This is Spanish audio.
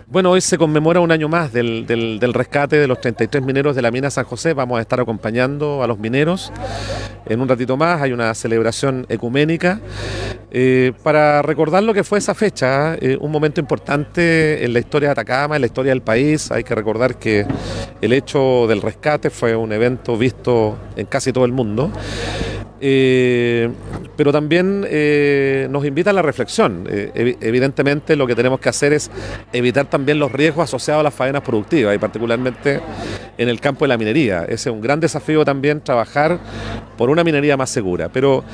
Bueno, hoy se conmemora un año más del rescate de los 33 mineros de la mina San José. Vamos a estar acompañando a los mineros. En un ratito más hay una celebración ecuménica para recordar lo que fue esa fecha, un momento importante en la historia de Atacama, en la historia del país. Hay que recordar que el hecho del rescate fue un evento visto en casi todo el mundo. Pero también nos invita a la reflexión. Evidentemente lo que tenemos que hacer es evitar también los riesgos asociados a las faenas productivas y particularmente en el campo de la minería. Ese es un gran desafío también, trabajar por una minería más segura. Pero